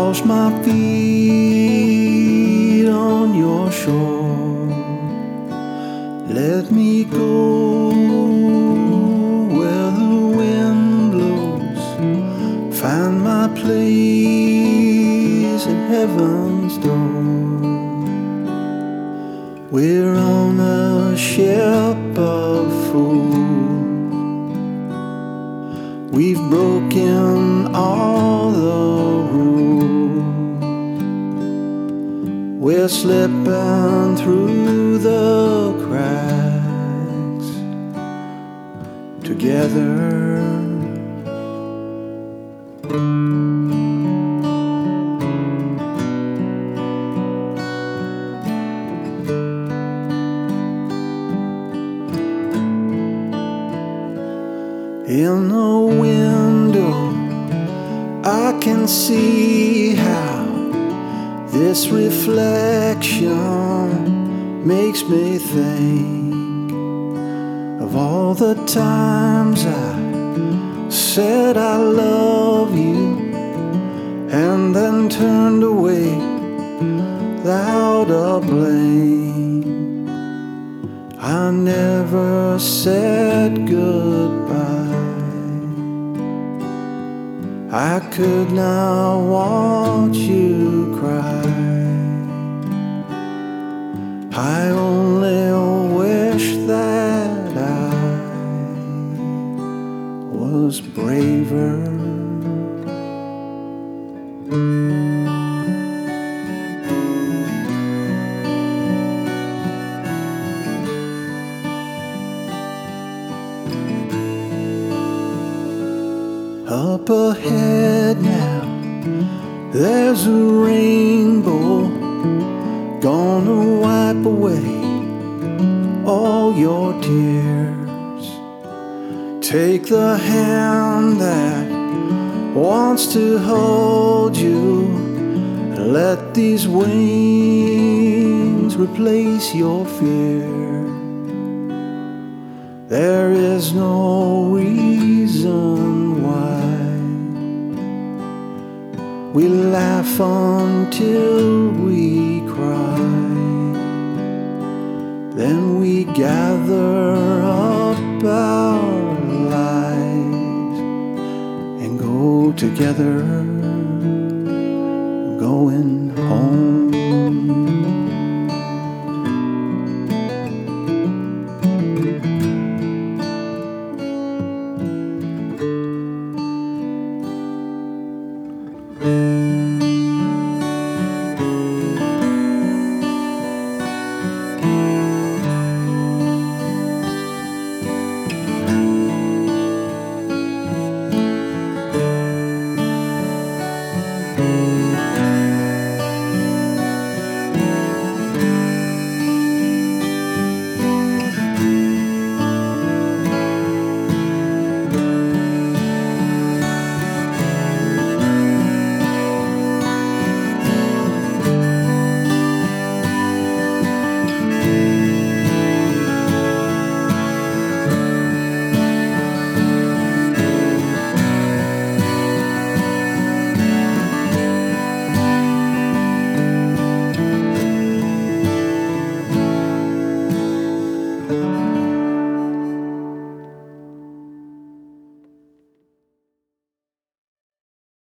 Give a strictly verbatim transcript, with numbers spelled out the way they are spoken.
wash my feet on your shore. Let me go where the wind blows, find my place at heaven's door. We're on a ship of fools. We've broken all the rules. We're slipping through the cracks together. In the window, I can see how this reflection makes me think of all the times I said I love you and then turned away without a blame. I never said goodbye. I could not watch you cry. I only wish that I was braver. Up ahead now, there's a rainbow gonna wipe away all your tears. Take the hand that wants to hold you, and let these wings replace your fear. There is no reason why we laugh until we cry, then we gather up our lives and go together, going home.